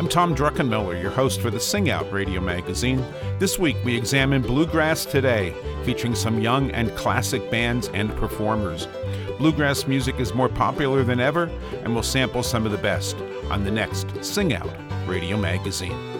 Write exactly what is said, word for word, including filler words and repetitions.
I'm Tom Druckenmiller, your host for the Sing Out Radio Magazine. This week we examine Bluegrass Today, featuring some young and classic bands and performers. Bluegrass music is more popular than ever, and we'll sample some of the best on the next Sing Out Radio Magazine.